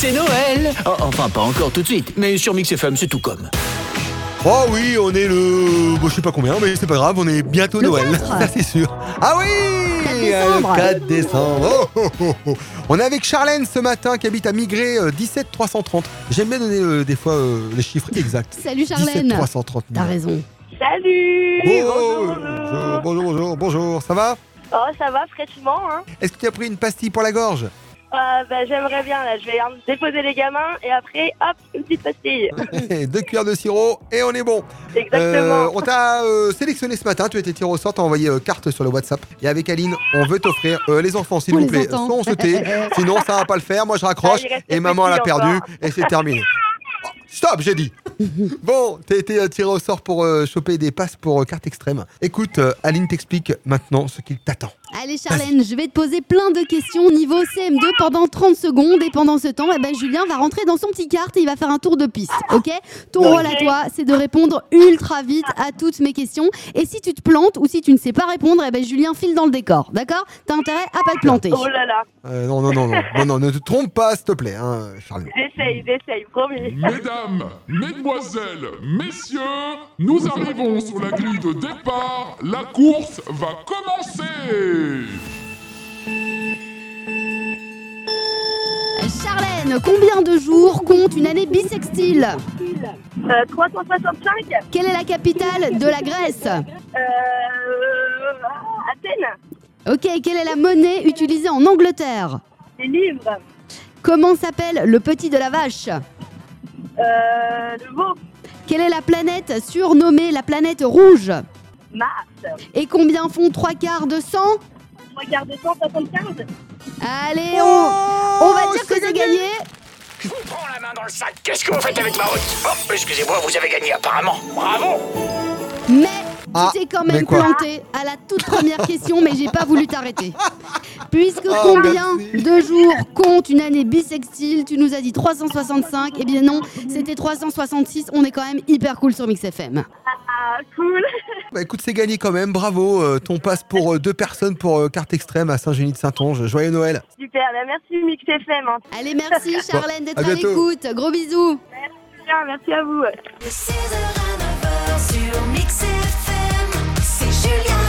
c'est Noël. Oh, enfin, pas encore tout de suite, mais sur Mix FM, c'est tout comme. Oh oui, on est le... Bon, je sais pas combien, mais c'est pas grave, on est bientôt Le Noël. 4. Ça, c'est sûr. Ah oui, 4 décembre. le 4 décembre. On est avec Charlène ce matin qui habite à Migré 17 330. J'aime bien donner des fois les chiffres exacts. Salut 17 Charlène. 330. T'as raison. Salut. Bonjour. Ça va? Oh, ça va fraîchement, hein. Est-ce que tu as pris une pastille pour la gorge? J'aimerais bien, là. Je vais déposer les gamins et après, hop, une petite pastille. 2 cuillères de sirop et on est bon. Exactement. On t'a sélectionné ce matin, tu as été tiré au sort, t'as envoyé carte sur le WhatsApp. Et avec Aline, on veut t'offrir les enfants, s'il On vous les plaît. entend. Soit on se tait, sinon ça va pas le faire. Moi je raccroche Ah, il reste et le maman elle a petit perdu encore. et c'est terminé. Oh, stop, j'ai dit. Bon, t'as été tiré au sort pour choper des passes pour carte extrême. Écoute, Aline t'explique maintenant ce qu'il t'attend. Allez Charlène, je vais te poser plein de questions niveau CM2 pendant 30 secondes et pendant ce temps, Julien va rentrer dans son petit kart et il va faire un tour de piste, ok? Ton rôle à toi, c'est de répondre ultra vite à toutes mes questions et si tu te plantes ou si tu ne sais pas répondre, Julien file dans le décor, d'accord? T'as intérêt à pas te planter. Oh là là. Non, ne te trompe pas s'il te plaît, hein, Charlène. J'essaye, promis. Mesdames, mesdemoiselles, messieurs, nous arrivons sur la grille de départ. La course va commencer. Charlène, combien de jours compte une année bissextile? 365. Quelle est la capitale de la Grèce? Athènes. Ok, quelle est la monnaie utilisée en Angleterre? Les livres. Comment s'appelle le petit de la vache? Le veau. Quelle est la planète surnommée la planète rouge? Mars. Et combien font 3/4 de 100? 3/4 de 175. Allez, on va dire que c'est gagné. Je vous prends la main dans le sac. Qu'est-ce que vous faites avec ma route? Oh, excusez-moi, vous avez gagné apparemment. Bravo. Mais Ah, tu t'es quand mais même quoi? planté à la toute première question, mais j'ai pas voulu t'arrêter. Puisque Oh, combien merci. de jours compte une année bissextile? Tu nous as dit 365. Eh bien non, c'était 366. On est quand même hyper cool sur Mix FM. Ah, cool. Bah écoute, c'est gagné quand même, bravo. Ton passe pour 2 personnes pour carte extrême à Saint-Genis-de-Saintonge. Joyeux Noël. Super, merci Mix FM. Hein. Allez, merci Charlène d'être à à bientôt. l'écoute. Gros bisous. Merci à vous. De 6h à 9h sur Mix FM, c'est Julien.